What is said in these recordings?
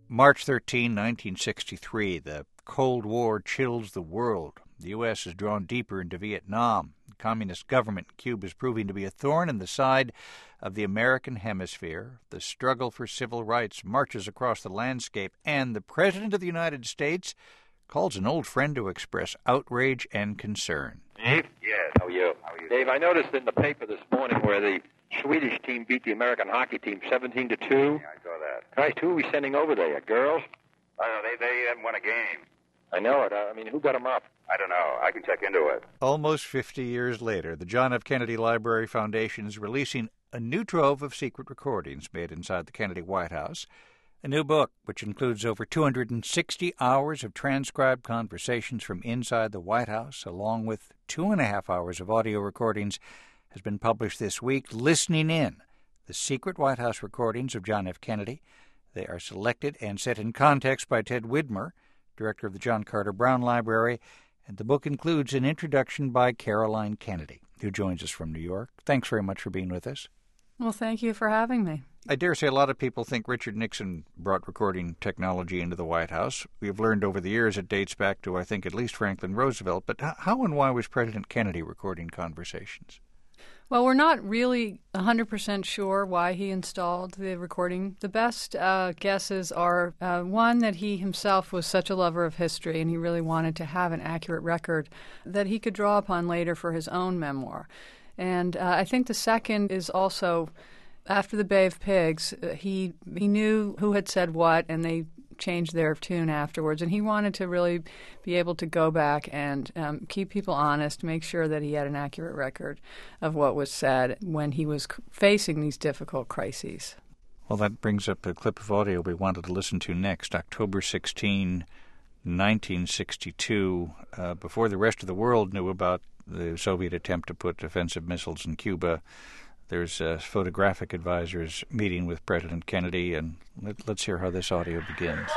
March 13, 1963, the Cold War chills the world. The U.S. is drawn deeper into Vietnam. The communist government in Cuba is proving to be a thorn in the side of the American hemisphere. The struggle for civil rights marches across the landscape, and the President of the United States calls an old friend to express outrage and concern. Dave? Yes. How are you? Dave, I noticed in the paper this morning where the Swedish team beat the American hockey team 17-2. Yeah, I saw that. Christ, who are we sending over there? Girls? I don't know, they haven't won a game. I know it. Who got them up? I don't know. I can check into it. Almost 50 years later, the John F. Kennedy Library Foundation is releasing a new trove of secret recordings made inside the Kennedy White House. A new book, which includes over 260 hours of transcribed conversations from inside the White House, along with 2.5 hours of audio recordings, has been published this week. Listening In, the secret White House recordings of John F. Kennedy. They are selected and set in context by Ted Widmer, director of the John Carter Brown Library, and the book includes an introduction by Caroline Kennedy, who joins us from New York. Thanks very much for being with us. Well, thank you for having me. I dare say a lot of people think Richard Nixon brought recording technology into the White House. We have learned over the years it dates back to, I think, at least Franklin Roosevelt. But how and why was President Kennedy recording conversations? Well, we're not really 100% sure why he installed the recording. The best guesses are, one, that he himself was such a lover of history and he really wanted to have an accurate record that he could draw upon later for his own memoir. And I think the second is also, after the Bay of Pigs, he knew who had said what, and they changed their tune afterwards. And he wanted to really be able to go back and keep people honest, make sure that he had an accurate record of what was said when he was facing these difficult crises. Well, that brings up a clip of audio we wanted to listen to next. October 16, 1962, before the rest of the world knew about the Soviet attempt to put offensive missiles in Cuba, there's photographic advisors meeting with President Kennedy, and let's hear how this audio begins.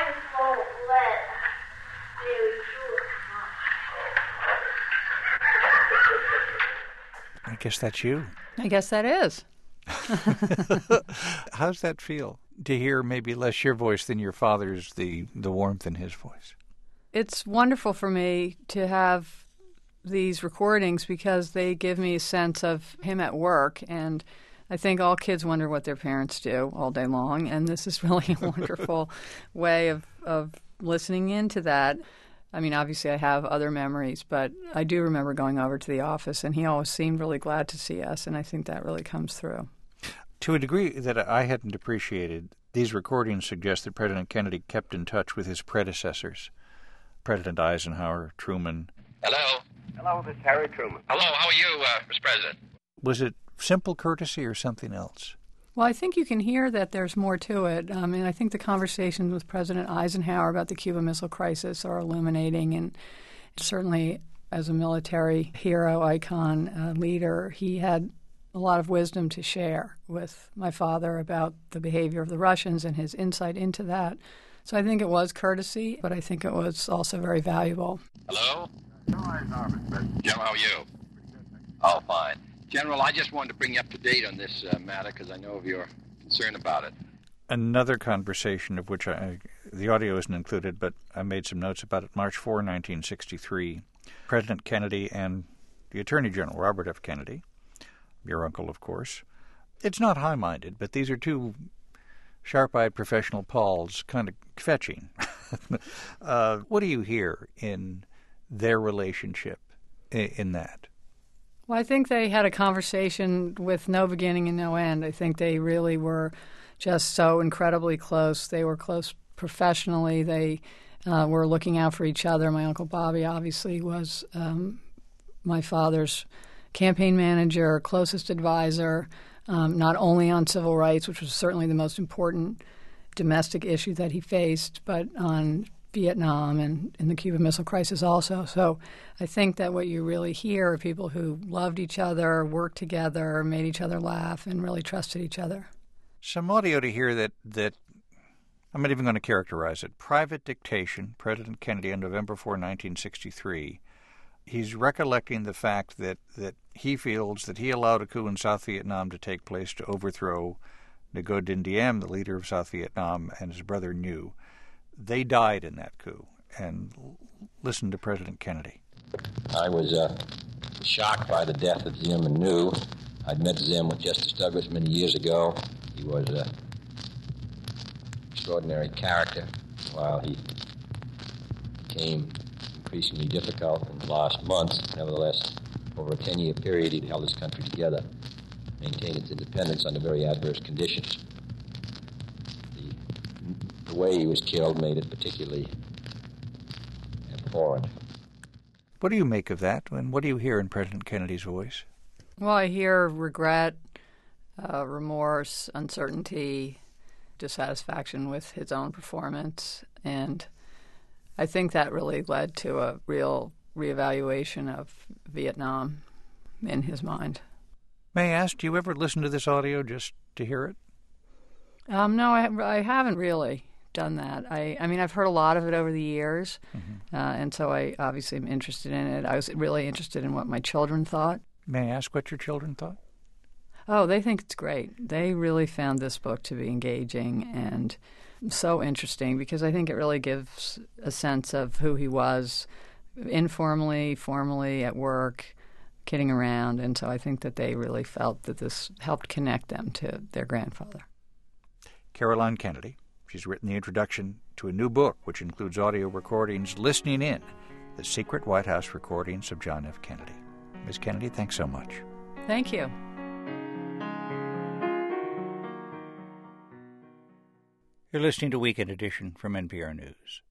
I guess that's you. I guess that is. How's that feel, to hear maybe less your voice than your father's, the warmth in his voice? It's wonderful for me to have these recordings because they give me a sense of him at work, and I think all kids wonder what their parents do all day long, and this is really a wonderful way of listening into that. I mean, obviously I have other memories, but I do remember going over to the office, and he always seemed really glad to see us, and I think that really comes through. To a degree that I hadn't appreciated, these recordings suggest that President Kennedy kept in touch with his predecessors, President Eisenhower, Truman. Hello? Hello, this is Harry Truman. Hello, how are you, Mr. President? Was it simple courtesy or something else? Well, I think you can hear that there's more to it. And I think the conversations with President Eisenhower about the Cuban Missile Crisis are illuminating. And certainly as a military hero, icon, leader, he had a lot of wisdom to share with my father about the behavior of the Russians and his insight into that. So I think it was courtesy, but I think it was also very valuable. Hello? General, how are you? Oh, fine. General, I just wanted to bring you up to date on this matter because I know of your concern about it. Another conversation of which the audio isn't included, but I made some notes about it. March 4, 1963, President Kennedy and the Attorney General, Robert F. Kennedy, your uncle, of course. It's not high-minded, but these are two sharp-eyed professional Pauls, kind of fetching. What do you hear in their relationship in that? Well, I think they had a conversation with no beginning and no end. I think they really were just so incredibly close. They were close professionally. They were looking out for each other. My Uncle Bobby obviously was my father's campaign manager, closest advisor, not only on civil rights, which was certainly the most important domestic issue that he faced, but on Vietnam and in the Cuban Missile Crisis also. So I think that what you really hear are people who loved each other, worked together, made each other laugh, and really trusted each other. Some audio to hear that I'm not even going to characterize it. Private dictation, President Kennedy on November 4, 1963. He's recollecting the fact that he feels that he allowed a coup in South Vietnam to take place to overthrow Ngo Dinh Diem, the leader of South Vietnam, and his brother Nhu. They died in that coup. And listen to President Kennedy. I was shocked by the death of Diem and Nhu. I'd met Diem with Justice Douglas many years ago. He was an extraordinary character. While he became increasingly difficult in the last months, nevertheless, over a 10-year period, he'd held his country together, maintained its independence under very adverse conditions. The way he was killed made it particularly abhorrent. What do you make of that, and what do you hear in President Kennedy's voice? Well, I hear regret, remorse, uncertainty, dissatisfaction with his own performance, and I think that really led to a real reevaluation of Vietnam in his mind. May I ask, do you ever listen to this audio just to hear it? No, I haven't really done that. I mean, I've heard a lot of it over the years, and so I obviously am interested in it. I was really interested in what my children thought. May I ask what your children thought? Oh, they think it's great. They really found this book to be engaging and so interesting because I think it really gives a sense of who he was informally, formally, at work, kidding around, and so I think that they really felt that this helped connect them to their grandfather. Caroline Kennedy. She's written the introduction to a new book which includes audio recordings listening in the secret White House recordings of John F. Kennedy. Ms. Kennedy, thanks so much. Thank you. You're listening to Weekend Edition from NPR News.